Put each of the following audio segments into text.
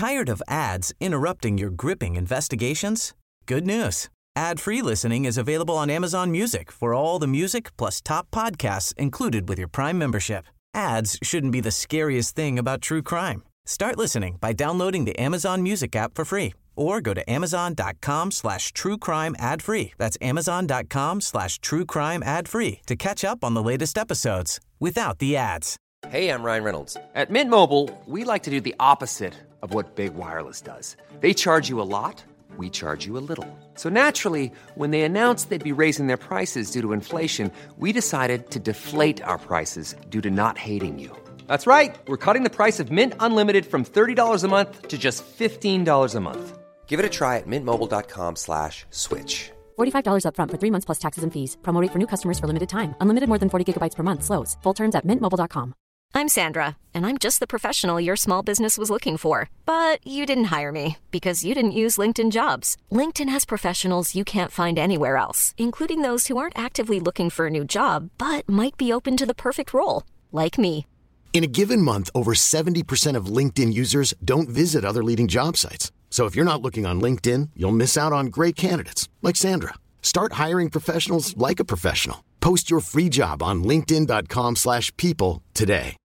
Tired of ads interrupting your gripping investigations? Good news. Ad-free listening is available on Amazon Music for all the music plus top podcasts included with your Prime membership. Ads shouldn't be the scariest thing about true crime. Start listening by downloading the Amazon Music app for free or go to amazon.com/truecrime ad-free. That's amazon.com/truecrime ad-free to catch up on the latest episodes without the ads. Hey, I'm Ryan Reynolds. At Mint Mobile, we like to do the opposite of what Big Wireless does. They charge you a lot. We charge you a little. So naturally, when they announced they'd be raising their prices due to inflation, we decided to deflate our prices due to not hating you. That's right. We're cutting the price of Mint Unlimited from $30 a month to just $15 a month. Give it a try at mintmobile.com/switch. $45 up front for 3 months plus taxes and fees. Promo rate for new customers for limited time. Unlimited more than 40 gigabytes per month. Slows full terms at mintmobile.com. I'm Sandra, and I'm just the professional your small business was looking for. But you didn't hire me because you didn't use LinkedIn Jobs. LinkedIn has professionals you can't find anywhere else, including those who aren't actively looking for a new job, but might be open to the perfect role, like me. In a given month, over 70% of LinkedIn users don't visit other leading job sites. So if you're not looking on LinkedIn, you'll miss out on great candidates like Sandra. Start hiring professionals like a professional. Post your free job on linkedin.com/people today.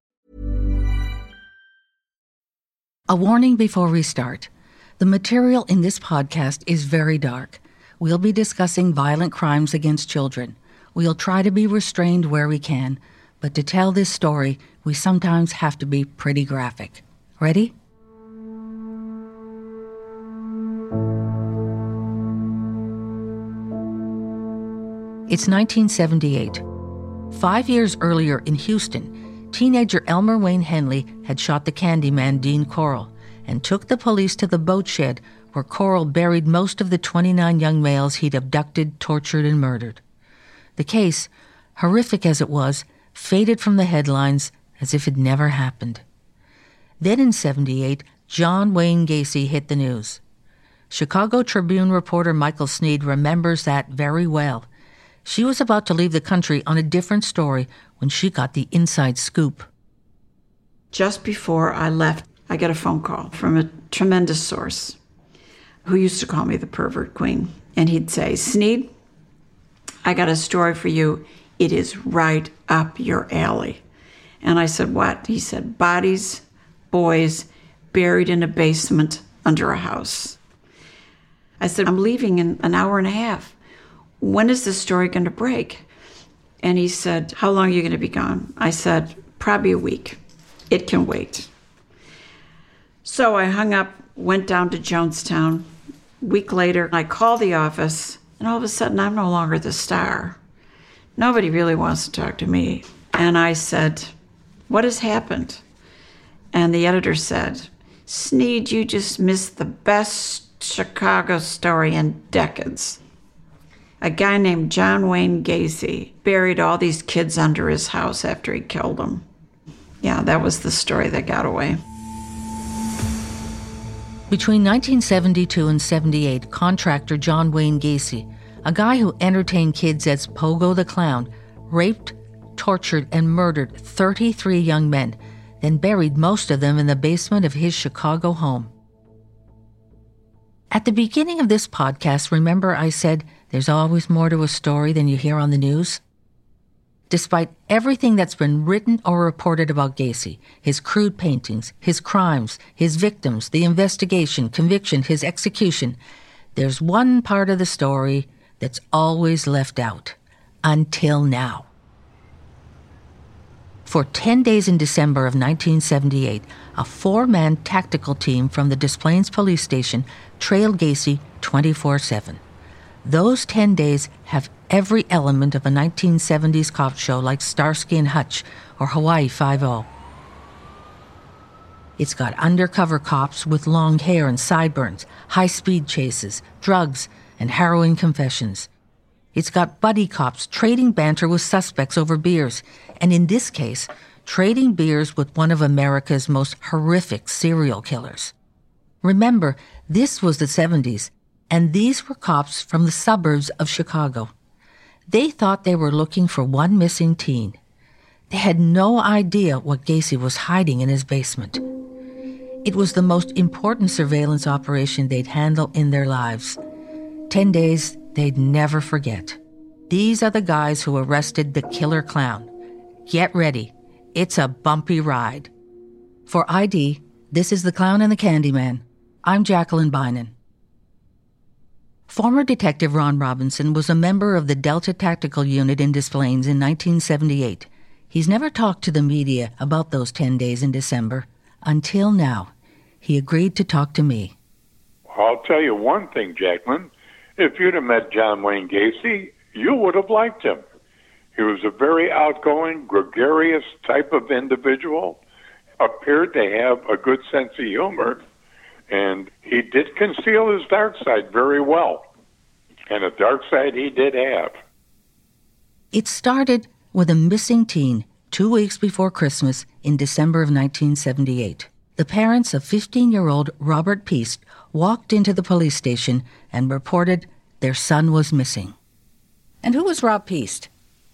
A warning before we start. The material in this podcast is very dark. We'll be discussing violent crimes against children. We'll try to be restrained where we can, but to tell this story, we sometimes have to be pretty graphic. Ready? It's 1978. 5 years earlier in Houston, teenager Elmer Wayne Henley had shot the Candyman Dean Corll and took the police to the boat shed where Corll buried most of the 29 young males he'd abducted, tortured, and murdered. The case, horrific as it was, faded from the headlines as if it never happened. Then in 78, John Wayne Gacy hit the news. Chicago Tribune reporter Michael Sneed remembers that very well. She was about to leave the country on a different story when she got the inside scoop. Just before I left, I got a phone call from a tremendous source who used to call me the pervert queen. And he'd say, "Sneed, I got a story for you. It is right up your alley." And I said, "What?" He said, "Bodies, boys, buried in a basement under a house." I said, "I'm leaving in an hour and a half. When is this story going to break?" And he said, "How long are you going to be gone?" I said, "Probably a week. It can wait." So I hung up, went down to Jonestown. A week later, I called the office, and all of a sudden, I'm no longer the star. Nobody really wants to talk to me. And I said, "What has happened?" And the editor said, "Sneed, you just missed the best Chicago story in decades. A guy named John Wayne Gacy buried all these kids under his house after he killed them." Yeah, that was the story that got away. Between 1972 and 78, contractor John Wayne Gacy, a guy who entertained kids as Pogo the Clown, raped, tortured, and murdered 33 young men, then buried most of them in the basement of his Chicago home. At the beginning of this podcast, remember I said there's always more to a story than you hear on the news? Despite everything that's been written or reported about Gacy, his crude paintings, his crimes, his victims, the investigation, conviction, his execution, there's one part of the story that's always left out. Until now. For 10 days in December of 1978, a 4-man tactical team from the Des Plaines police station trailed Gacy 24/7. Those 10 days have every element of a 1970s cop show like Starsky and Hutch or Hawaii Five-0. It's got undercover cops with long hair and sideburns, high-speed chases, drugs, and harrowing confessions. It's got buddy cops trading banter with suspects over beers, and in this case, trading beers with one of America's most horrific serial killers. Remember, this was the 70s, and these were cops from the suburbs of Chicago. They thought they were looking for one missing teen. They had no idea what Gacy was hiding in his basement. It was the most important surveillance operation they'd handle in their lives. 10 days they'd never forget. These are the guys who arrested the killer clown. Get ready. It's a bumpy ride. For ID, this is The Clown and the Candyman. I'm Jacqueline Bynon. Former Detective Ron Robinson was a member of the Delta Tactical Unit in Des Plaines in 1978. He's never talked to the media about those 10 days in December, until now. He agreed to talk to me. I'll tell you one thing, Jacqueline. If you'd have met John Wayne Gacy, you would have liked him. He was a very outgoing, gregarious type of individual, appeared to have a good sense of humor, and he did conceal his dark side very well. And a dark side he did have. It started with a missing teen 2 weeks before Christmas in December of 1978. The parents of 15-year-old Robert Piest walked into the police station and reported their son was missing. And who was Rob Piest?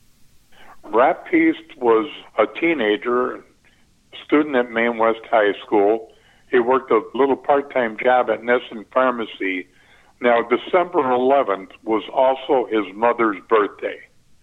Rob Piest was a teenager, student at Maine West High School. He worked a little part-time job at Nesson Pharmacy. Now, December 11th was also his mother's birthday,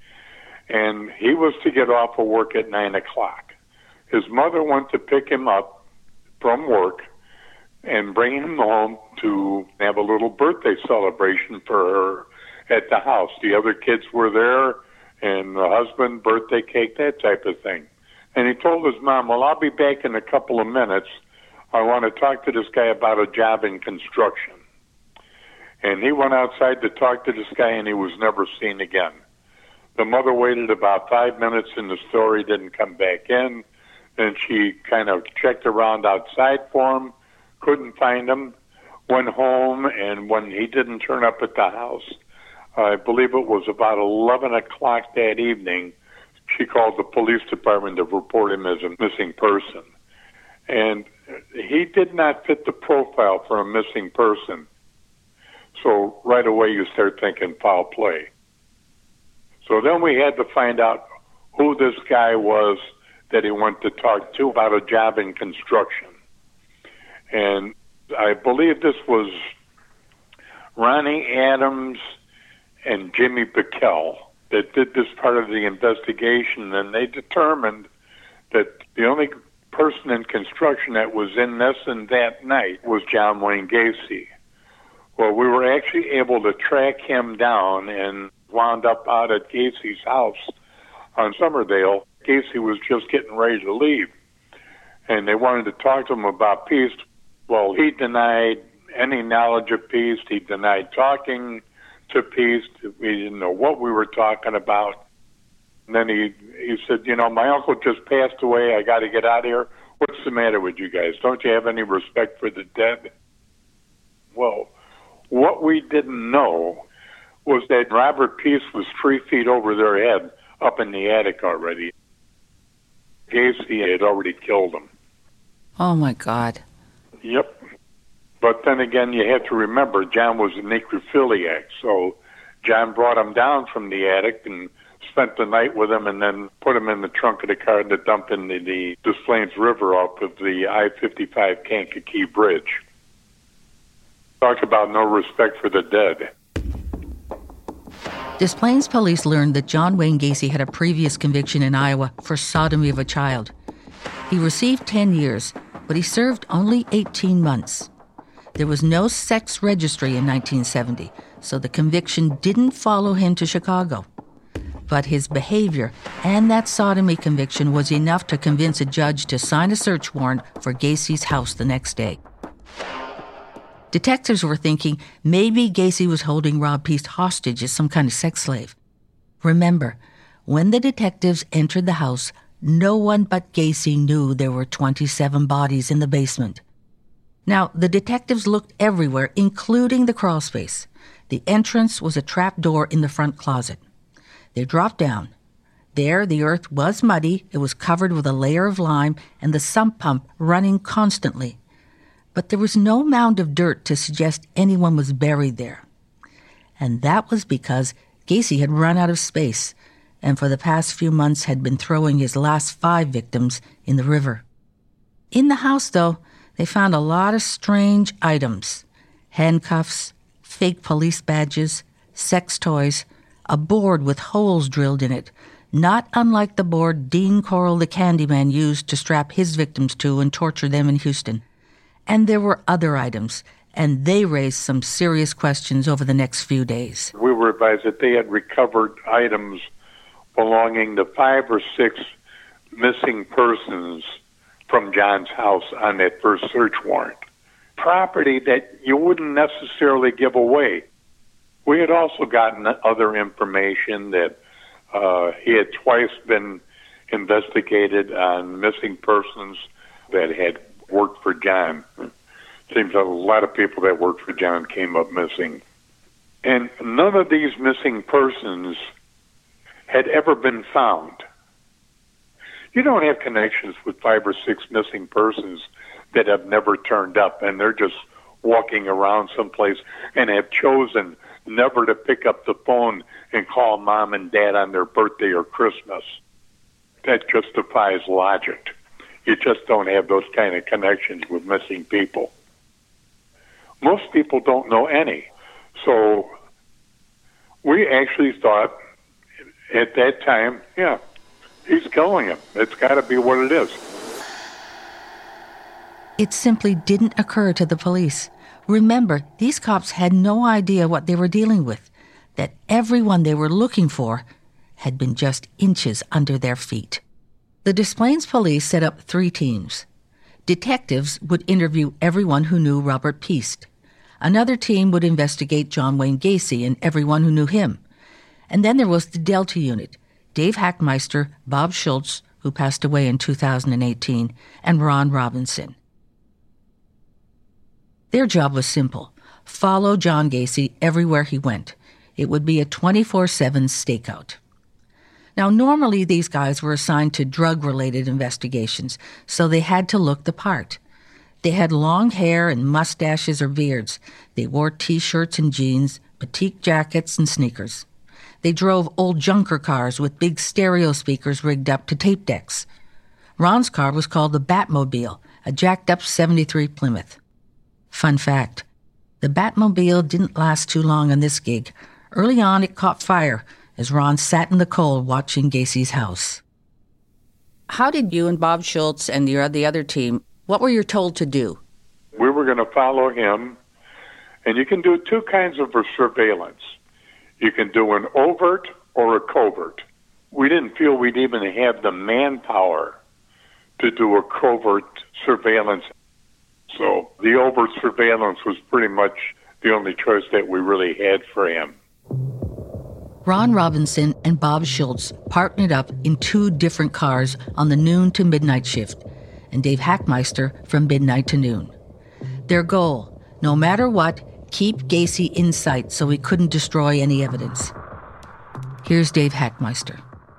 and he was to get off of work at 9 o'clock. His mother went to pick him up from work and bring him home to have a little birthday celebration for her at the house. The other kids were there, and the husband, birthday cake, that type of thing. And he told his mom, well, I'll be back in a couple of minutes. I want to talk to this guy about a job in construction. And he went outside to talk to this guy, and he was never seen again. The mother waited about 5 minutes in the store. He didn't come back in. Then she kind of checked around outside for him, couldn't find him, went home, and when he didn't turn up at the house, I believe it was about 11 o'clock that evening, she called the police department to report him as a missing person. And he did not fit the profile for a missing person. So right away you start thinking foul play. So then we had to find out who this guy was that he went to talk to about a job in construction. And I believe this was Ronnie Adams and Jimmy Bickel that did this part of the investigation, and they determined that the only person in construction that was in Nesson that night was John Wayne Gacy. Well, we were actually able to track him down and wound up out at Gacy's house on Summerdale. Gacy was just getting ready to leave, and they wanted to talk to him about Piest. Well, he denied any knowledge of Piest. He denied talking to Piest. We didn't know what we were talking about. And then he said, you know, my uncle just passed away. I got to get out of here. What's the matter with you guys? Don't you have any respect for the dead? Well, what we didn't know was that Robert Piest was 3 feet over their head up in the attic already. Gacy had already killed him. Oh, my God. Yep. But then again, you have to remember, John was a necrophiliac, so John brought him down from the attic and spent the night with him and then put him in the trunk of the car to dump in the Des Plaines River off of the I-55 Kankakee Bridge. Talk about no respect for the dead. Des Plaines police learned that John Wayne Gacy had a previous conviction in Iowa for sodomy of a child. He received 10 years, but he served only 18 months. There was no sex registry in 1970, so the conviction didn't follow him to Chicago. But his behavior and that sodomy conviction was enough to convince a judge to sign a search warrant for Gacy's house the next day. Detectives were thinking maybe Gacy was holding Rob Piest hostage as some kind of sex slave. Remember, when the detectives entered the house, no one but Gacy knew there were 27 bodies in the basement. Now, the detectives looked everywhere, including the crawl space. The entrance was a trap door in the front closet. They dropped down. There, the earth was muddy, it was covered with a layer of lime, and the sump pump running constantly. But there was no mound of dirt to suggest anyone was buried there. And that was because Gacy had run out of space, and for the past few months had been throwing his last 5 victims in the river. In the house, though, They found a lot of strange items: handcuffs, fake police badges, sex toys, a board with holes drilled in it, not unlike the board Dean Corll the Candyman used to strap his victims to and torture them in Houston. And there were other items, and they raised some serious questions over the next few days. We were advised that they had recovered items belonging to 5 or 6 missing persons from John's house on that first search warrant. Property that you wouldn't necessarily give away. We had also gotten other information that he had twice been investigated on missing persons that had worked for John. Seems a lot of people that worked for John came up missing. And none of these missing persons had ever been found. You don't have connections with 5 or 6 missing persons that have never turned up, and they're just walking around someplace and have chosen never to pick up the phone and call mom and dad on their birthday or Christmas. That just defies logic. You just don't have those kind of connections with missing people. Most people don't know any. So we actually thought at that time, yeah, he's killing him. It's got to be what it is. It simply didn't occur to the police. Remember, these cops had no idea what they were dealing with, that everyone they were looking for had been just inches under their feet. The Des Plaines police set up 3 teams. Detectives would interview everyone who knew Robert Piest. Another team would investigate John Wayne Gacy and everyone who knew him. And then there was the Delta unit, Dave Hackmeister, Bob Schultz, who passed away in 2018, and Ron Robinson. Their job was simple: follow John Gacy everywhere he went. It would be a 24/7 stakeout. Now, normally these guys were assigned to drug-related investigations, so they had to look the part. They had long hair and mustaches or beards. They wore T-shirts and jeans, batik jackets and sneakers. They drove old junker cars with big stereo speakers rigged up to tape decks. Ron's car was called the Batmobile, a jacked-up 73 Plymouth. Fun fact, the Batmobile didn't last too long on this gig. Early on, it caught fire as Ron sat in the cold watching Gacy's house. How did you and Bob Schultz and the other team, what were you told to do? We were going to follow him, and you can do 2 kinds of surveillance. You can do an overt or a covert. We didn't feel we'd even have the manpower to do a covert surveillance. So the overt surveillance was pretty much the only choice that we really had for him. Ron Robinson and Bob Schultz partnered up in 2 different cars on the noon to midnight shift, and Dave Hackmeister from midnight to noon. Their goal, no matter what, keep Gacy in sight so he couldn't destroy any evidence. Here's Dave Hackmeister.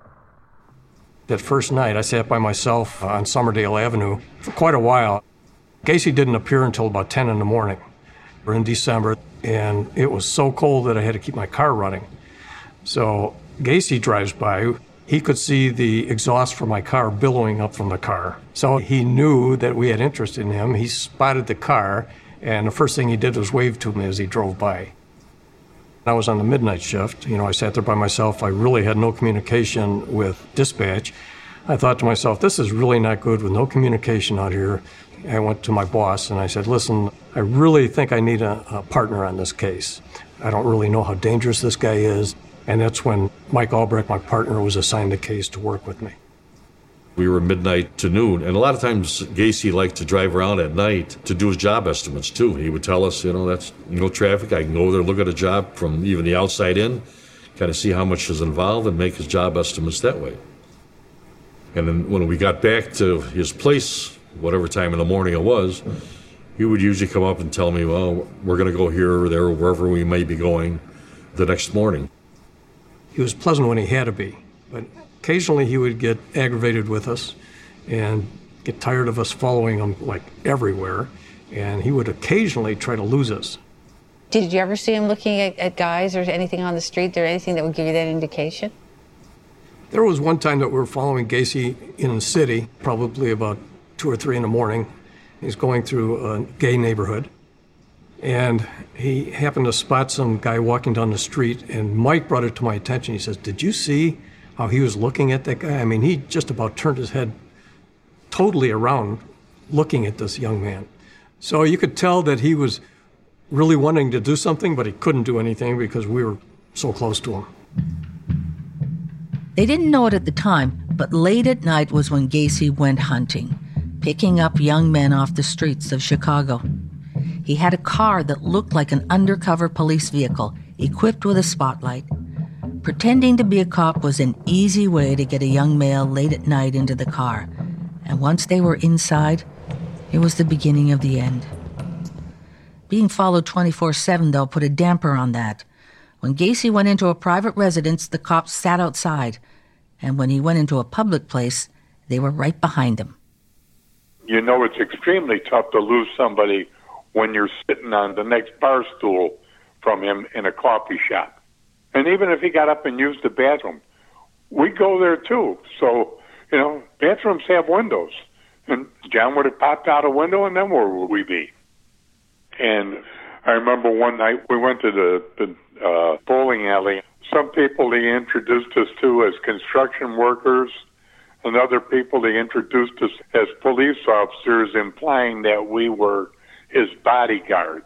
That first night, I sat by myself on Summerdale Avenue for quite a while. Gacy didn't appear until about 10 in the morning. We're in December, and it was so cold that I had to keep my car running. So Gacy drives by. He could see the exhaust from my car billowing up from the car. So he knew that we had interest in him. He spotted the car, and the first thing he did was wave to me as he drove by. I was on the midnight shift. I sat there by myself. I really had no communication with dispatch. I thought to myself, this is really not good with no communication out here. I went to my boss and I said, listen, I really think I need a partner on this case. I don't really know how dangerous this guy is. And that's when Mike Albrecht, my partner, was assigned the case to work with me. We were midnight to noon, and a lot of times Gacy liked to drive around at night to do his job estimates too. He would tell us, that's no traffic. I can go there, look at a job from even the outside in, kind of see how much is involved and make his job estimates that way. And then when we got back to his place, whatever time in the morning it was, he would usually come up and tell me, well, we're going to go here or there, or wherever we may be going the next morning. He was pleasant when he had to be, but occasionally he would get aggravated with us and get tired of us following him like everywhere, and he would occasionally try to lose us. Did you ever see him looking at guys or anything on the street, or anything that would give you that indication? There was one time that we were following Gacy in the city, probably about 2 or 3 in the morning, He's going through a gay neighborhood, and he happened to spot some guy walking down the street, and Mike brought it to my attention. He says, "Did you see how he was looking at that guy?" I mean, he just about turned his head totally around looking at this young man. So you could tell that he was really wanting to do something, but he couldn't do anything because we were so close to him. They didn't know it at the time, but late at night was when Gacy went hunting, picking up young men off the streets of Chicago. He had a car that looked like an undercover police vehicle, equipped with a spotlight. Pretending to be a cop was an easy way to get a young male late at night into the car. And once they were inside, it was the beginning of the end. Being followed 24/7, though, put a damper on that. When Gacy went into a private residence, the cops sat outside. And when he went into a public place, they were right behind him. You know, it's extremely tough to lose somebody when you're sitting on the next bar stool from him in a coffee shop. And even if he got up and used the bathroom, we go there too. So, you know, bathrooms have windows. And John would have popped out a window, and then where would we be? And I remember one night we went to the bowling alley. Some people he introduced us to as construction workers, and other people he introduced us as police officers, implying that we were his bodyguards.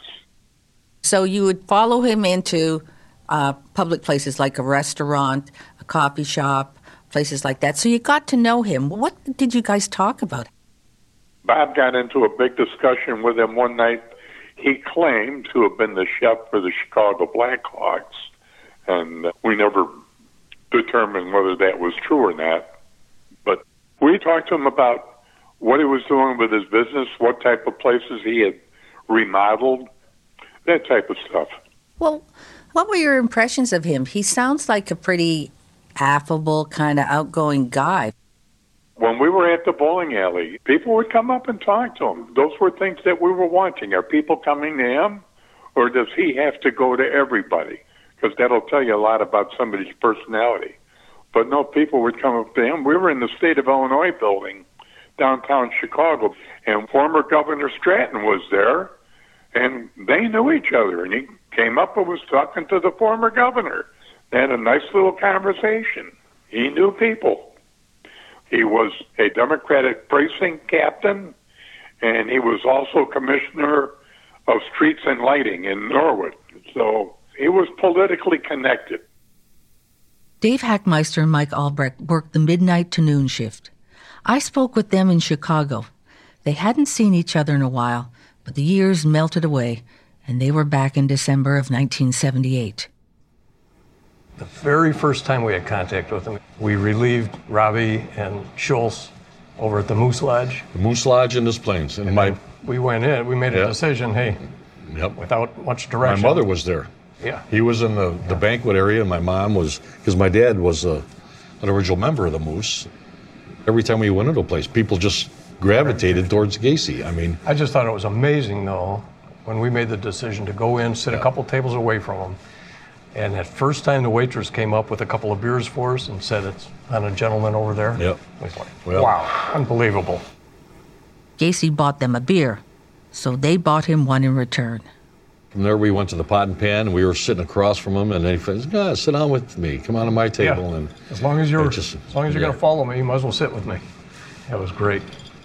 So you would follow him into public places like a restaurant, a coffee shop, places like that. So you got to know him. What did you guys talk about? Bob got into a big discussion with him one night. He claimed to have been the chef for the Chicago Blackhawks, and we never determined whether that was true or not. But we talked to him about what he was doing with his business, what type of places he had remodeled, that type of stuff. Well, what were your impressions of him? He sounds like a pretty affable, kind of outgoing guy. When we were at the bowling alley, people would come up and talk to him. Those were things that we were wanting. Are people coming to him, or does he have to go to everybody? Because that'll tell you a lot about somebody's personality. But no, people would come up to him. We were in the State of Illinois building, downtown Chicago, and former Governor Stratton was there, and they knew each other. And he came up and was talking to the former governor. They had a nice little conversation. He knew people. He was a Democratic precinct captain, and he was also commissioner of streets and lighting in Norwood. So he was politically connected. Dave Hackmeister and Mike Albrecht worked the midnight to noon shift. I spoke with them in Chicago. They hadn't seen each other in a while, but the years melted away, and they were back in December of 1978. The very first time we had contact with him, we relieved Robbie and Schultz over at the Moose Lodge. The Moose Lodge in Des Plaines. And we went in, we made a decision, hey, without much direction. My mother was there. Yeah. He was in the banquet area, and my mom was, because my dad was an original member of the Moose. Every time we went into a place, people just gravitated towards Gacy. I mean, I just thought it was amazing, though, when we made the decision to go in, sit a couple tables away from him. And that first time the waitress came up with a couple of beers for us and said, "It's on a gentleman over there." Yep. I was like, wow, unbelievable. Gacy bought them a beer, so they bought him one in return. From there, we went to the Pot and Pan, and we were sitting across from him, and they said, sit down with me. Come on to my table. Yeah. And as long as you're going to follow me, you might as well sit with me. That was great.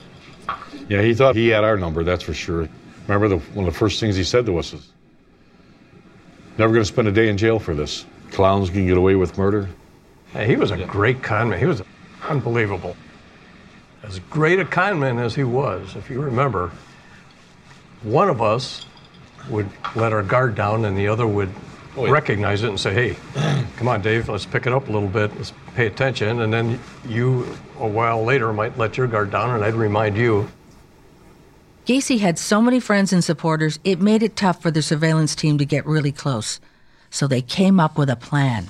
Yeah, he thought he had our number, that's for sure. Remember, one of the first things he said to us is, "Never going to spend a day in jail for this. Clowns can get away with murder." Hey, he was a great conman. He was unbelievable. As great a conman as he was, if you remember, one of us would let our guard down and the other would recognize it and say, "Hey, come on, Dave, let's pick it up a little bit. Let's pay attention." And then you, a while later, might let your guard down and I'd remind you. Gacy had so many friends and supporters, it made it tough for the surveillance team to get really close. So they came up with a plan.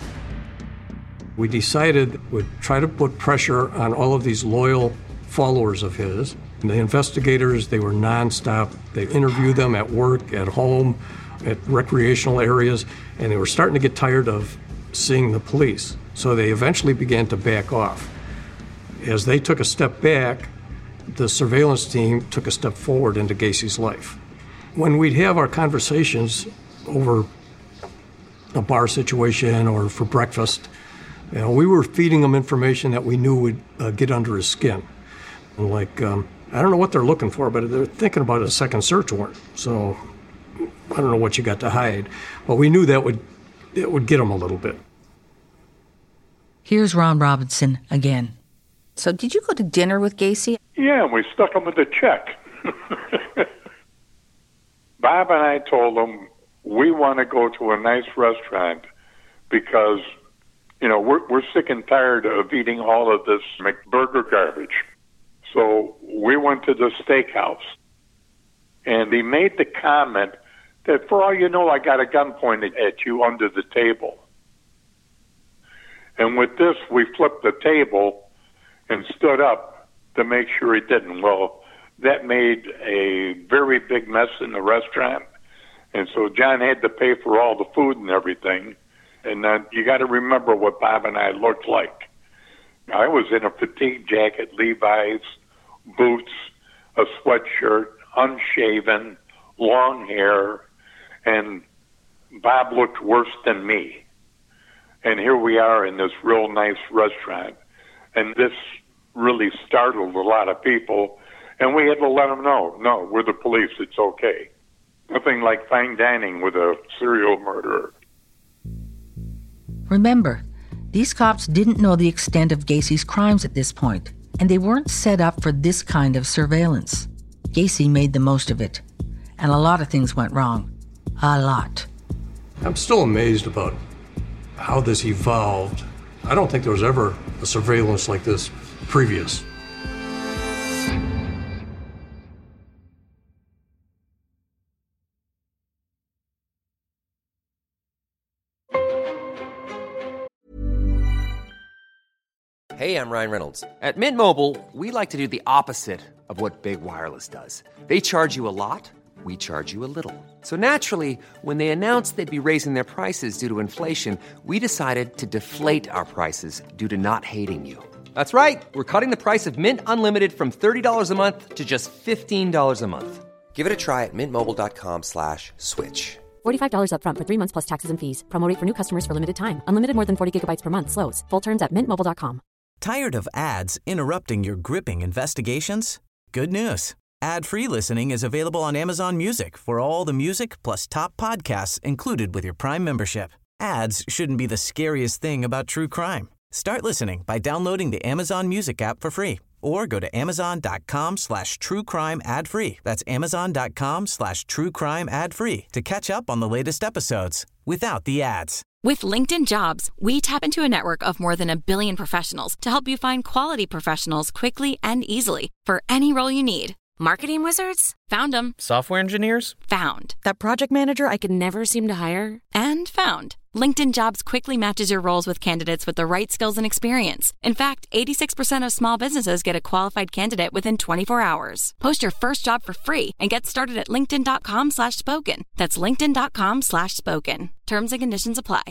We decided we'd try to put pressure on all of these loyal followers of his. And the investigators, they were nonstop. They interviewed them at work, at home, at recreational areas, and they were starting to get tired of seeing the police. So they eventually began to back off. As they took a step back, the surveillance team took a step forward into Gacy's life. When we'd have our conversations over a bar situation or for breakfast, we were feeding him information that we knew would get under his skin. And I don't know what they're looking for, but they're thinking about a second search warrant. So I don't know what you got to hide. But we knew that it would get him a little bit. Here's Ron Robinson again. So did you go to dinner with Gacy? Yeah, we stuck him with a check. Bob and I told him we want to go to a nice restaurant because, we're sick and tired of eating all of this McBurger garbage. So we went to the steakhouse, and he made the comment that, for all you know, I got a gun pointed at you under the table. And with this, we flipped the table and stood up to make sure he didn't. Well, that made a very big mess in the restaurant. And so John had to pay for all the food and everything. And you got to remember what Bob and I looked like. I was in a fatigue jacket, Levi's, boots, a sweatshirt, unshaven, long hair, and Bob looked worse than me. And here we are in this real nice restaurant. And this really startled a lot of people. And we had to let them know, no, we're the police, it's okay. Nothing like fine dining with a serial murderer. Remember, these cops didn't know the extent of Gacy's crimes at this point, and they weren't set up for this kind of surveillance. Gacy made the most of it, and a lot of things went wrong. A lot. I'm still amazed about how this evolved. I don't think there was ever a surveillance like this previous. Hey, I'm Ryan Reynolds. At Mint Mobile, we like to do the opposite of what Big Wireless does. They charge you a lot, we charge you a little. So naturally, when they announced they'd be raising their prices due to inflation, we decided to deflate our prices due to not hating you. That's right. We're cutting the price of Mint Unlimited from $30 a month to just $15 a month. Give it a try at mintmobile.com/switch. $45 up front for 3 months plus taxes and fees. Promo rate for new customers for limited time. Unlimited more than 40 gigabytes per month slows. Full terms at mintmobile.com. Tired of ads interrupting your gripping investigations? Good news. Ad-free listening is available on Amazon Music for all the music plus top podcasts included with your Prime membership. Ads shouldn't be the scariest thing about true crime. Start listening by downloading the Amazon Music app for free or go to amazon.com/truecrime ad-free. That's amazon.com/truecrime ad-free to catch up on the latest episodes without the ads. With LinkedIn Jobs, we tap into a network of more than 1 billion professionals to help you find quality professionals quickly and easily for any role you need. Marketing wizards? Found them. Software engineers? Found. That project manager I could never seem to hire? And found. LinkedIn Jobs quickly matches your roles with candidates with the right skills and experience. In fact, 86% of small businesses get a qualified candidate within 24 hours. Post your first job for free and get started at linkedin.com/spoken. That's linkedin.com/spoken. Terms and conditions apply.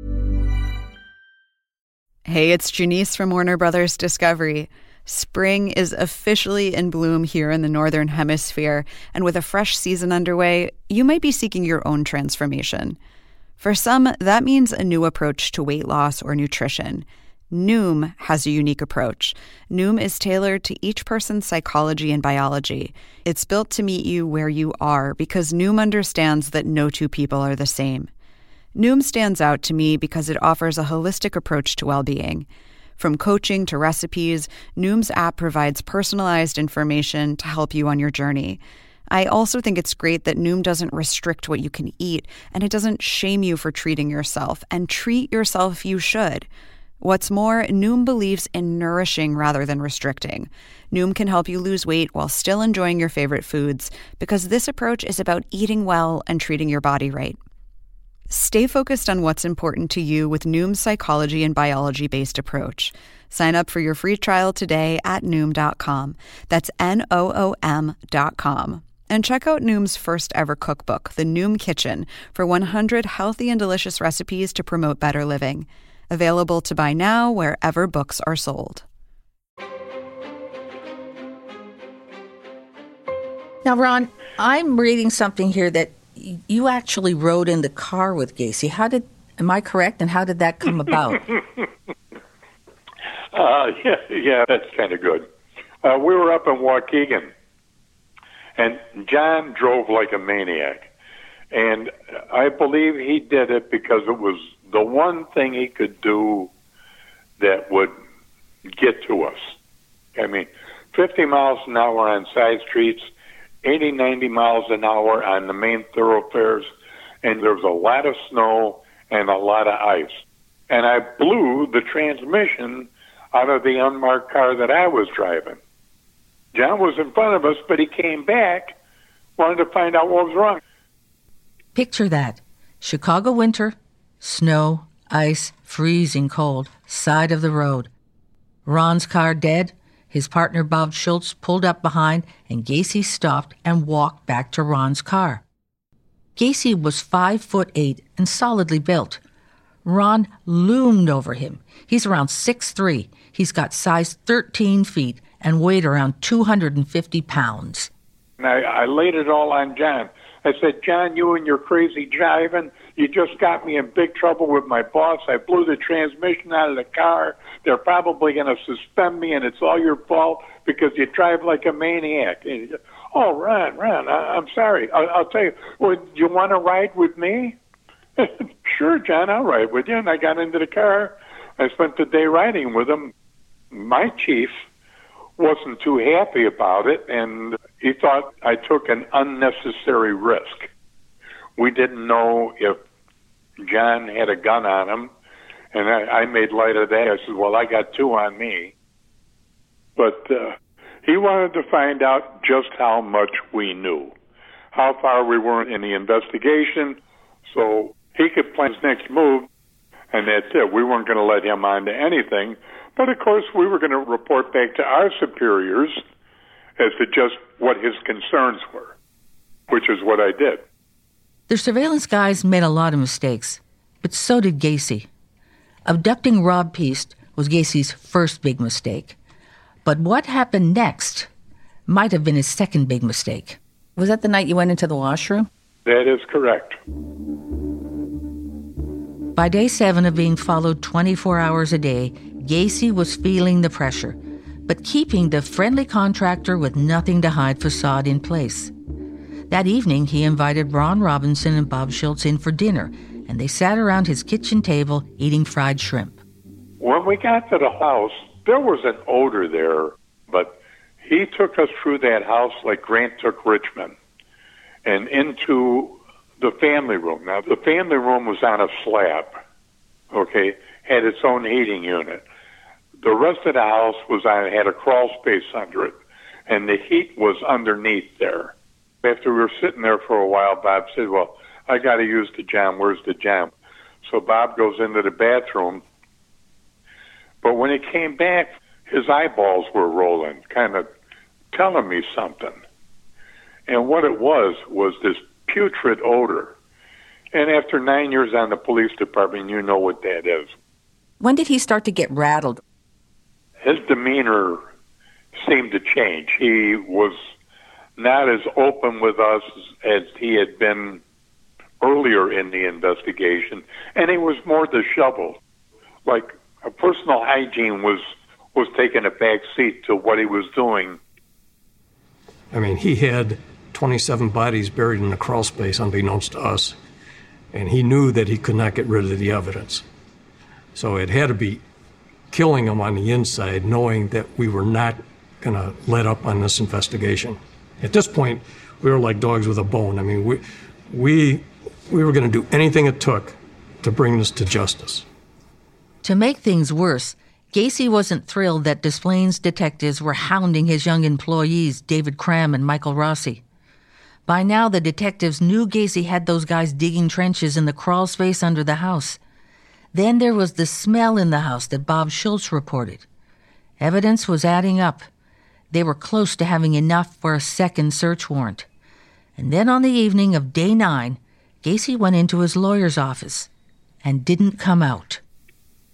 Hey, it's Janice from Warner Brothers Discovery. Spring is officially in bloom here in the Northern Hemisphere, and with a fresh season underway, you might be seeking your own transformation. For some, that means a new approach to weight loss or nutrition. Noom has a unique approach. Noom is tailored to each person's psychology and biology. It's built to meet you where you are because Noom understands that no two people are the same. Noom stands out to me because it offers a holistic approach to well-being. From coaching to recipes, Noom's app provides personalized information to help you on your journey. I also think it's great that Noom doesn't restrict what you can eat, and it doesn't shame you for treating yourself, and treat yourself you should. What's more, Noom believes in nourishing rather than restricting. Noom can help you lose weight while still enjoying your favorite foods, because this approach is about eating well and treating your body right. Stay focused on what's important to you with Noom's psychology and biology-based approach. Sign up for your free trial today at Noom.com. That's Noom.com. And check out Noom's first ever cookbook, The Noom Kitchen, for 100 healthy and delicious recipes to promote better living. Available to buy now wherever books are sold. Now, Ron, I'm reading something here that you actually rode in the car with Gacy. Am I correct? And how did that come about? Yeah, that's kind of good. We were up in Waukegan, and John drove like a maniac. And I believe he did it because it was the one thing he could do that would get to us. I mean, 50 miles an hour on side streets, 80, 90 miles an hour on the main thoroughfares, and there was a lot of snow and a lot of ice. And I blew the transmission out of the unmarked car that I was driving. John was in front of us, but he came back, wanted to find out what was wrong. Picture that. Chicago winter, snow, ice, freezing cold, side of the road. Ron's car dead. His partner Bob Schultz pulled up behind, and Gacy stopped and walked back to Ron's car. Gacy was 5'8" and solidly built. Ron loomed over him. He's around 6'3". He's got size 13 feet and weighed around 250 pounds. And I laid it all on John. I said, John, you and your crazy driving, you just got me in big trouble with my boss. I blew the transmission out of the car. They're probably going to suspend me, and it's all your fault because you drive like a maniac. And, oh, Ron, I'm sorry. I'll tell you, well, you want to ride with me? Sure, John, I'll ride with you. And I got into the car. I spent the day riding with him. My chief wasn't too happy about it, and he thought I took an unnecessary risk. We didn't know if John had a gun on him, and I made light of that. I said, well, I got two on me. But he wanted to find out just how much we knew, how far we were in the investigation, so he could plan his next move, and that's it. We weren't going to let him on to anything. But, of course, we were going to report back to our superiors as to just what his concerns were, which is what I did. The surveillance guys made a lot of mistakes, but so did Gacy. Abducting Rob Piest was Gacy's first big mistake. But what happened next might have been his second big mistake. Was that the night you went into the washroom? That is correct. By day 7 of being followed 24 hours a day, Gacy was feeling the pressure, but keeping the friendly contractor with nothing to hide facade in place. That evening, he invited Ron Robinson and Bob Schultz in for dinner, and they sat around his kitchen table eating fried shrimp. When we got to the house, there was an odor there, but he took us through that house like Grant took Richmond and into the family room. Now, the family room was on a slab, okay, had its own heating unit. The rest of the house had a crawl space under it, and the heat was underneath there. After we were sitting there for a while, Bob said, well, I got to use the jam. Where's the jam? So Bob goes into the bathroom. But when he came back, his eyeballs were rolling, kind of telling me something. And what it was this putrid odor. And after 9 years on the police department, you know what that is. When did he start to get rattled? His demeanor seemed to change. He was not as open with us as he had been earlier in the investigation, and he was more disheveled. Like personal hygiene was taking a back seat to what he was doing. I mean, he had 27 bodies buried in a crawl space unbeknownst to us, and he knew that he could not get rid of the evidence. So it had to be killing him on the inside, knowing that we were not going to let up on this investigation. At this point, we were like dogs with a bone. I mean, we were going to do anything it took to bring this to justice. To make things worse, Gacy wasn't thrilled that Des Plaines detectives were hounding his young employees, David Cram and Michael Rossi. By now, the detectives knew Gacy had those guys digging trenches in the crawl space under the house. Then there was the smell in the house that Bob Schultz reported. Evidence was adding up. They were close to having enough for a second search warrant. And then on the evening of day 9, Gacy went into his lawyer's office and didn't come out.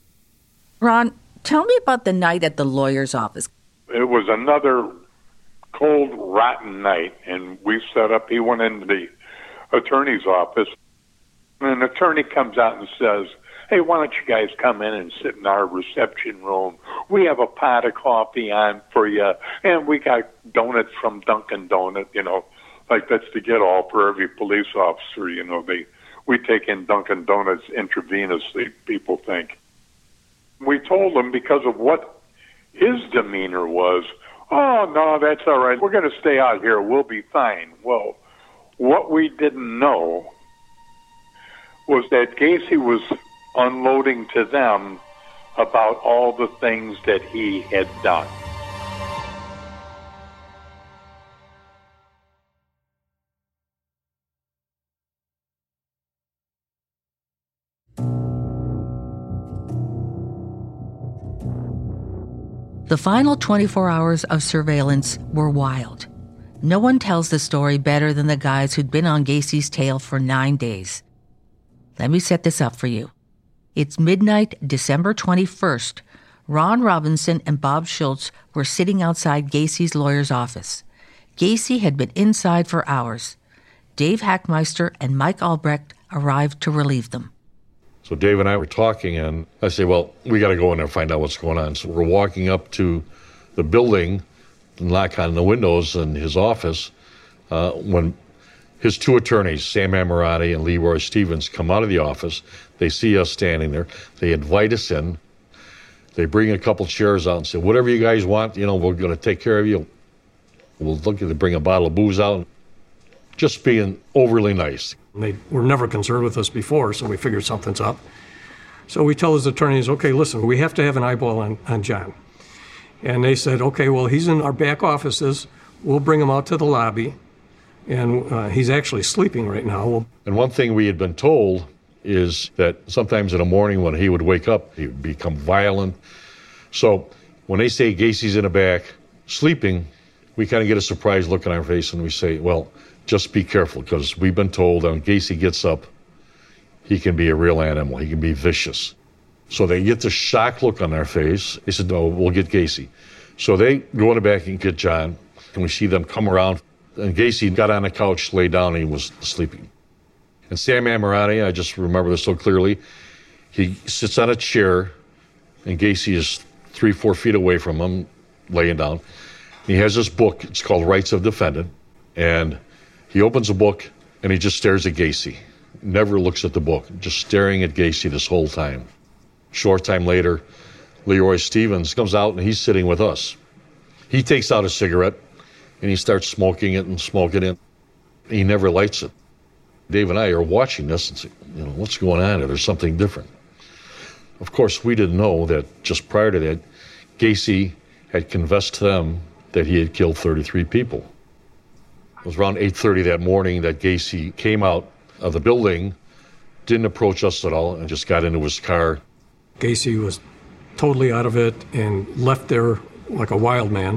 Ron, tell me about the night at the lawyer's office. It was another cold, rotten night, and we set up. He went into the attorney's office, and an attorney comes out and says, "Hey, why don't you guys come in and sit in our reception room? We have a pot of coffee on for you, and we got donuts from Dunkin' Donut, like that's the get-all for every police officer, we take in Dunkin' Donuts intravenously, people think." We told him because of what his demeanor was, "Oh, no, that's all right. We're going to stay out here. We'll be fine." Well, what we didn't know was that Gacy was unloading to them about all the things that he had done. The final 24 hours of surveillance were wild. No one tells the story better than the guys who'd been on Gacy's tail for 9 days. Let me set this up for you. It's midnight, December 21st. Ron Robinson and Bob Schultz were sitting outside Gacy's lawyer's office. Gacy had been inside for hours. Dave Hackmeister and Mike Albrecht arrived to relieve them. So Dave and I were talking, and I say, well, we got to go in there and find out what's going on. So we're walking up to the building and knock on the windows in his office when his two attorneys, Sam Ammirati and Leroy Stevens, come out of the office. They see us standing there. They invite us in. They bring a couple chairs out and say, whatever you guys want, we're going to take care of you. We'll look at to bring a bottle of booze out. Just being overly nice. They were never concerned with us before, so we figured something's up. So we tell his attorneys, okay, listen, we have to have an eyeball on John. And they said, okay, well, he's in our back offices. We'll bring him out to the lobby. And he's actually sleeping right now. And one thing we had been told is that sometimes in the morning when he would wake up, he would become violent. So when they say Gacy's in the back sleeping, we kind of get a surprised look on our face and we say, well, just be careful, because we've been told when Gacy gets up, he can be a real animal. He can be vicious. So they get the shocked look on their face. They said, no, we'll get Gacy. So they go in the back and get John, and we see them come around, and Gacy got on the couch, lay down, and he was sleeping. And Sam Ammirati, I just remember this so clearly, he sits on a chair, and Gacy is 3-4 feet away from him, laying down. He has this book. It's called Rights of Defendant, and he opens a book, and he just stares at Gacy. Never looks at the book, just staring at Gacy this whole time. Short time later, Leroy Stevens comes out, and he's sitting with us. He takes out a cigarette, and he starts smoking it and smoking it. He never lights it. Dave and I are watching this and say, what's going on here? There's something different. Of course, we didn't know that just prior to that, Gacy had confessed to them that he had killed 33 people. It was around 8:30 that morning that Gacy came out of the building, didn't approach us at all, and just got into his car. Gacy was totally out of it and left there like a wild man.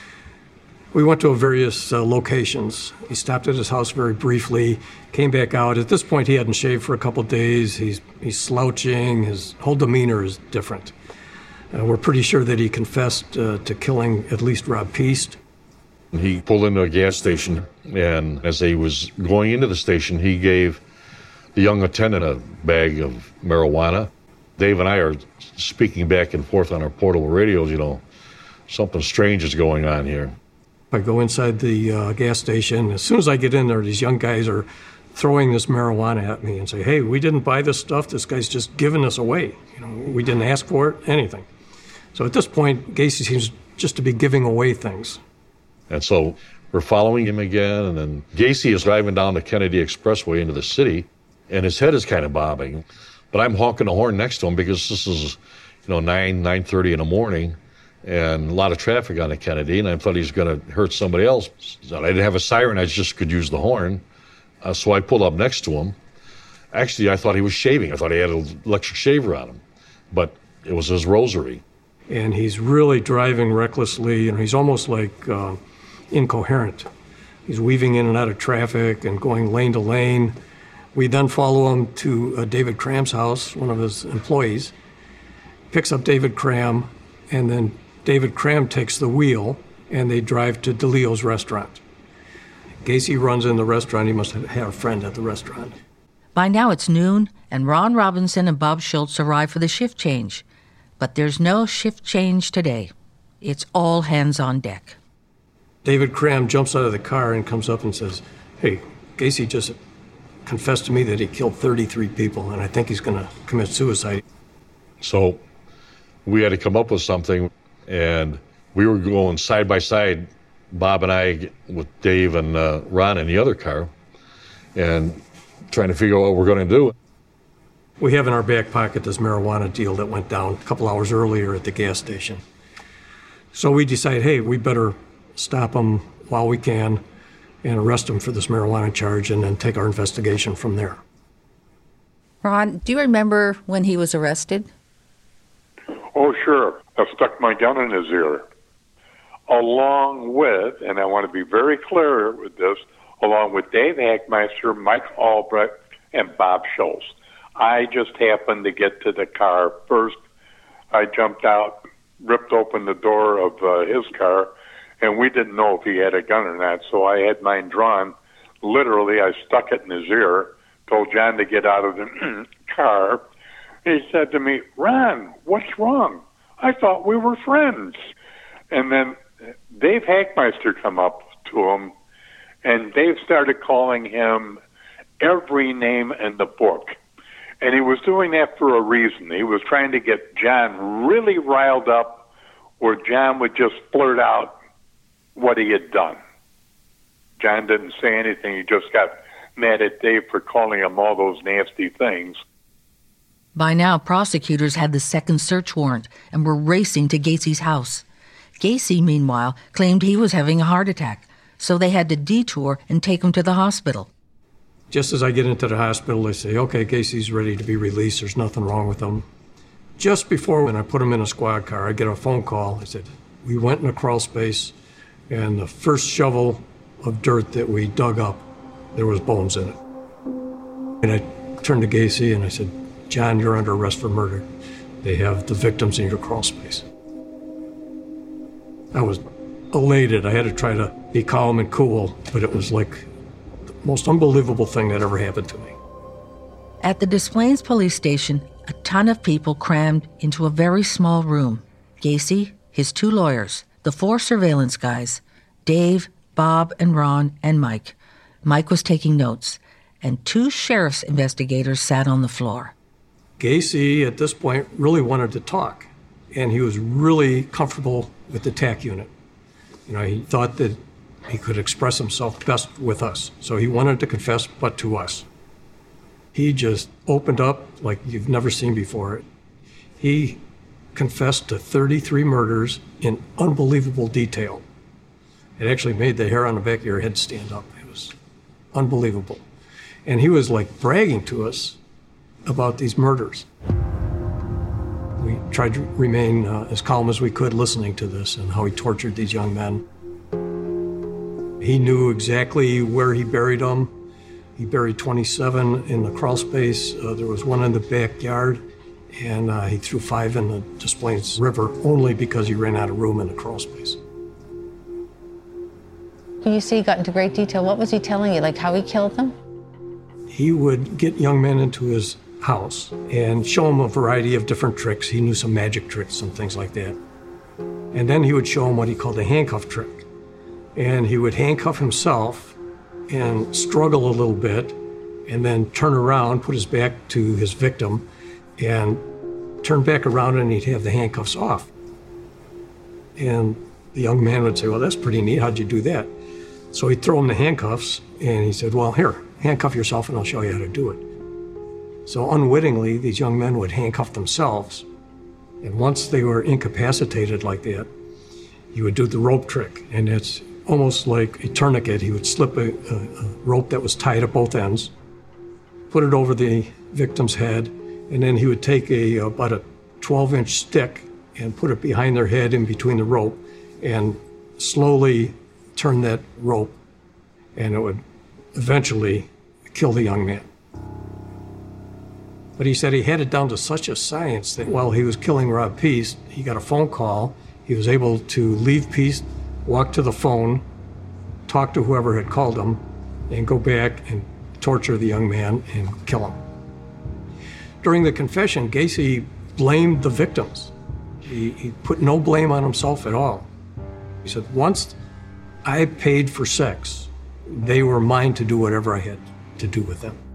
We went to various locations. He stopped at his house very briefly, came back out. At this point, he hadn't shaved for a couple of days. He's slouching. His whole demeanor is different. We're pretty sure that he confessed to killing at least Rob Peast. He pulled into a gas station, and as he was going into the station, he gave the young attendant a bag of marijuana. Dave and I are speaking back and forth on our portable radios, something strange is going on here. I go inside the gas station. As soon as I get in there, these young guys are throwing this marijuana at me and say, hey, we didn't buy this stuff. This guy's just giving this away. We didn't ask for it, anything. So at this point, Gacy seems just to be giving away things. And so we're following him again, and then Gacy is driving down the Kennedy Expressway into the city, and his head is kind of bobbing. But I'm honking the horn next to him because this is, 9:30 in the morning, and a lot of traffic on the Kennedy, and I thought he was going to hurt somebody else. So I didn't have a siren, I just could use the horn. So I pulled up next to him. Actually, I thought he was shaving. I thought he had an electric shaver on him, but it was his rosary. And he's really driving recklessly, and he's almost like incoherent. He's weaving in and out of traffic and going lane to lane. We then follow him to David Cram's house, one of his employees, picks up David Cram, and then David Cram takes the wheel and they drive to DeLeo's restaurant. Gacy runs in the restaurant. He must have had a friend at the restaurant. By now it's noon, and Ron Robinson and Bob Schultz arrive for the shift change. But there's no shift change today. It's all hands on deck. David Cram jumps out of the car and comes up and says, "Hey, Gacy just confessed to me that he killed 33 people, and I think he's going to commit suicide." So we had to come up with something, and we were going side by side, Bob and I, with Dave and Ron in the other car, and trying to figure out what we're going to do. We have in our back pocket this marijuana deal that went down a couple hours earlier at the gas station. So we decided, hey, we better stop him while we can and arrest him for this marijuana charge and then take our investigation from there. Ron, do you remember when he was arrested? Oh, sure. I stuck my gun in his ear. Along with, and I want to be very clear with this, along with Dave Hackmeister, Mike Albrecht, and Bob Schultz. I just happened to get to the car first. I jumped out, ripped open the door of his car, and we didn't know if he had a gun or not, so I had mine drawn. Literally, I stuck it in his ear, told John to get out of the car. He said to me, "Ron, what's wrong? I thought we were friends." And then Dave Hackmeister come up to him, and Dave started calling him every name in the book. And he was doing that for a reason. He was trying to get John really riled up, where John would just blurt out what he had done. John didn't say anything. He just got mad at Dave for calling him all those nasty things. By now, prosecutors had the second search warrant and were racing to Gacy's house. Gacy, meanwhile, claimed he was having a heart attack, so they had to detour and take him to the hospital. Just as I get into the hospital, they say, "Okay, Gacy's ready to be released. There's nothing wrong with him." Just before, when I put him in a squad car, I get a phone call. I said, "We went in a crawl space, and the first shovel of dirt that we dug up, there was bones in it." And I turned to Gacy and I said, "John, you're under arrest for murder. They have the victims in your crawl space." I was elated. I had to try to be calm and cool, but it was like the most unbelievable thing that ever happened to me. At the Des Plaines police station, a ton of people crammed into a very small room. Gacy, his two lawyers, the four surveillance guys, Dave, Bob, and Ron, and Mike. Mike was taking notes, and two sheriff's investigators sat on the floor. Gacy, at this point, really wanted to talk, and he was really comfortable with the TAC unit. He thought that he could express himself best with us, so he wanted to confess, but to us. He just opened up like you've never seen before. He confessed to 33 murders in unbelievable detail. It actually made the hair on the back of your head stand up. It was unbelievable. And he was like bragging to us about these murders. We tried to remain as calm as we could listening to this and how he tortured these young men. He knew exactly where he buried them. He buried 27 in the crawl space. There was one in the backyard, and he threw 5 in the Des Plaines River only because he ran out of room in the crawl space. You say he got into great detail. What was he telling you, like how he killed them? He would get young men into his house and show them a variety of different tricks. He knew some magic tricks and things like that. And then he would show them what he called the handcuff trick. And he would handcuff himself and struggle a little bit and then turn around, put his back to his victim, and turn back around and he'd have the handcuffs off. And the young man would say, "Well, that's pretty neat. How'd you do that?" So he'd throw him the handcuffs and he said, "Well, here, handcuff yourself and I'll show you how to do it." So unwittingly, these young men would handcuff themselves. And once they were incapacitated like that, he would do the rope trick. And it's almost like a tourniquet. He would slip a rope that was tied at both ends, put it over the victim's head, and then he would take about a 12-inch stick and put it behind their head in between the rope and slowly turn that rope, and it would eventually kill the young man. But he said he had it down to such a science that while he was killing Rob Peast, he got a phone call. He was able to leave Peast walk to the phone, talk to whoever had called him, and go back and torture the young man and kill him. During the confession, Gacy blamed the victims. He put no blame on himself at all. He said, once I paid for sex, they were mine to do whatever I had to do with them.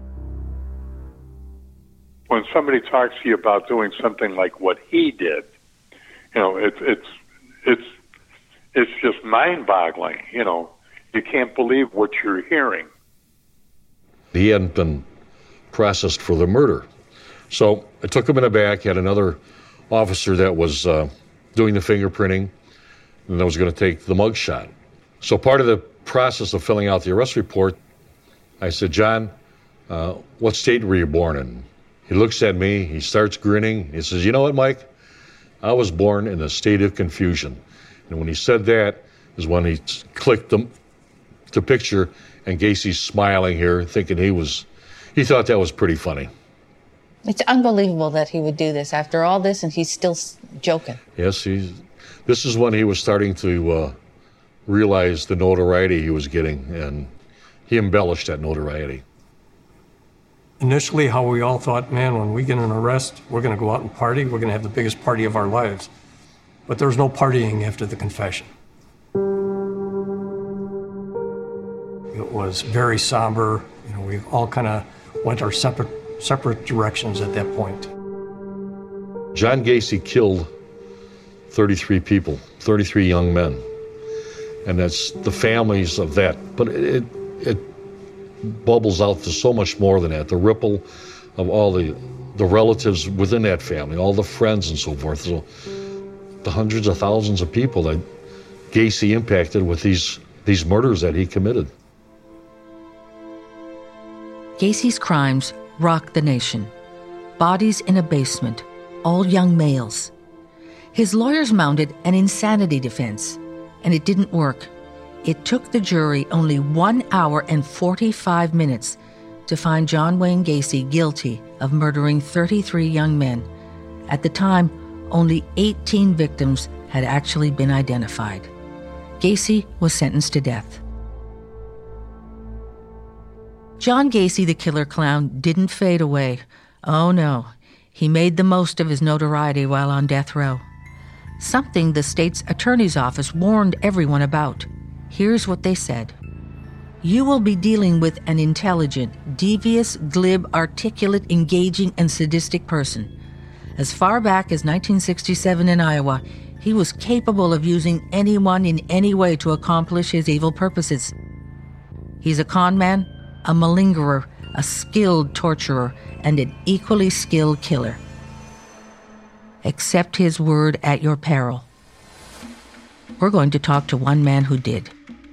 When somebody talks to you about doing something like what he did, you know, it's just mind-boggling. You know, you can't believe what you're hearing. He hadn't been processed for the murder. So I took him in the back, had another officer that was doing the fingerprinting, and I was going to take the mug shot. So part of the process of filling out the arrest report, I said, John, what state were you born in? He looks at me, he starts grinning. He says, you know what, Mike? I was born in a state of confusion. And when he said that is when he clicked the picture, and Gacy's smiling here, thinking he thought that was pretty funny. It's unbelievable that he would do this after all this, and he's still joking. Yes, this is when he was starting to realize the notoriety he was getting, and he embellished that notoriety. Initially, how we all thought, man, when we get an arrest, we're going to go out and party. We're going to have the biggest party of our lives. But there was no partying after the confession. It was very somber. You know, we all kind of went our separate directions at that point. John Gacy killed 33 people, 33 young men. And that's the families of that. But it bubbles out to so much more than that. The ripple of all the relatives within that family, all the friends and so forth. So the hundreds of thousands of people that Gacy impacted with these murders that he committed. Gacy's crimes rocked the nation. Bodies in a basement, all young males. His lawyers mounted an insanity defense, and it didn't work. It took the jury only 1 hour and 45 minutes to find John Wayne Gacy guilty of murdering 33 young men. At the time, only 18 victims had actually been identified. Gacy was sentenced to death. John Gacy, the killer clown, didn't fade away. Oh no, he made the most of his notoriety while on death row. Something the state's attorney's office warned everyone about. Here's what they said. You will be dealing with an intelligent, devious, glib, articulate, engaging, and sadistic person. As far back as 1967 in Iowa, he was capable of using anyone in any way to accomplish his evil purposes. He's a con man, a malingerer, a skilled torturer, and an equally skilled killer. Accept his word at your peril. We're going to talk to one man who did.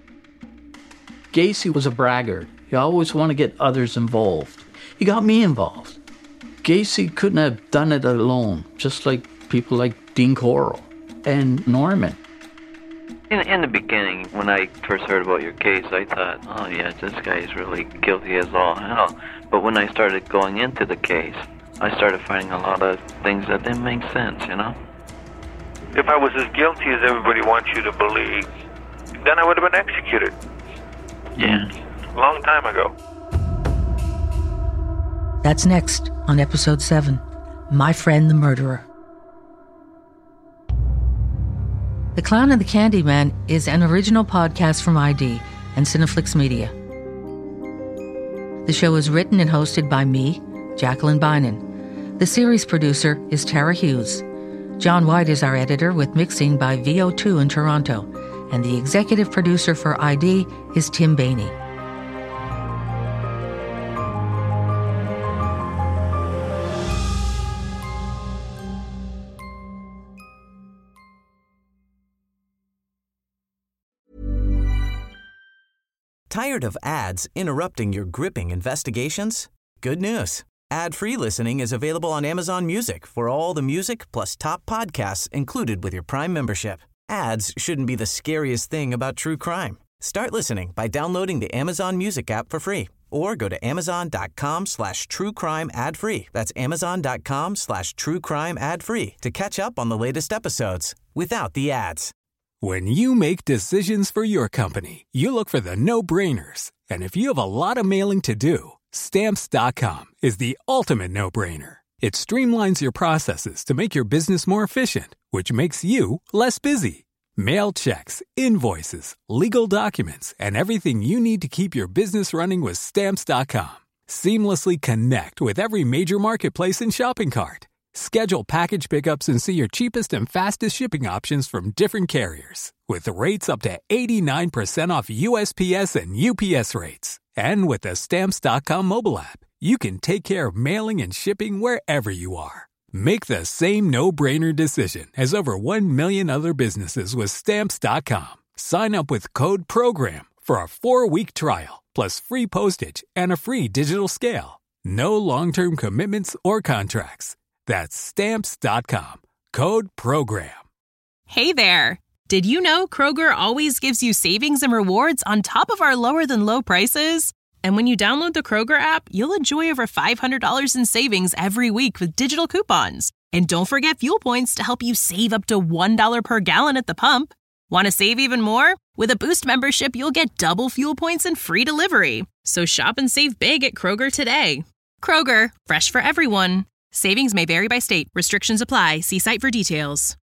Gacy was a braggart. He always wanted to get others involved. He got me involved. Gacy couldn't have done it alone, just like people like Dean Coral and Norman. In the beginning, when I first heard about your case, I thought, oh yeah, this guy is really guilty as all hell. But when I started going into the case, I started finding a lot of things that didn't make sense, you know? If I was as guilty as everybody wants you to believe, then I would have been executed. Yeah. A long time ago. That's next on Episode 7, My Friend the Murderer. The Clown and the Candyman is an original podcast from ID and Cineflix Media. The show is written and hosted by me, Jacqueline Bynan. The series producer is Tara Hughes. John White is our editor with mixing by VO2 in Toronto. And the executive producer for ID is Tim Bainey. Tired of ads interrupting your gripping investigations? Good news. Ad-free listening is available on Amazon Music for all the music plus top podcasts included with your Prime membership. Ads shouldn't be the scariest thing about true crime. Start listening by downloading the Amazon Music app for free or go to amazon.com/truecrime ad-free. That's amazon.com/truecrime ad-free to catch up on the latest episodes without the ads. When you make decisions for your company, you look for the no-brainers. And if you have a lot of mailing to do, Stamps.com is the ultimate no-brainer. It streamlines your processes to make your business more efficient, which makes you less busy. Mail checks, invoices, legal documents, and everything you need to keep your business running with Stamps.com. Seamlessly connect with every major marketplace and shopping cart. Schedule package pickups and see your cheapest and fastest shipping options from different carriers, with rates up to 89% off USPS and UPS rates. And with the Stamps.com mobile app, you can take care of mailing and shipping wherever you are. Make the same no-brainer decision as over 1 million other businesses with Stamps.com. Sign up with code PROGRAM for a 4-week trial, plus free postage and a free digital scale. No long-term commitments or contracts. That's Stamps.com. Code PROGRAM. Hey there! Did you know Kroger always gives you savings and rewards on top of our lower-than-low prices? And when you download the Kroger app, you'll enjoy over $500 in savings every week with digital coupons. And don't forget fuel points to help you save up to $1 per gallon at the pump. Want to save even more? With a Boost membership, you'll get double fuel points and free delivery. So shop and save big at Kroger today. Kroger, fresh for everyone. Savings may vary by state. Restrictions apply. See site for details.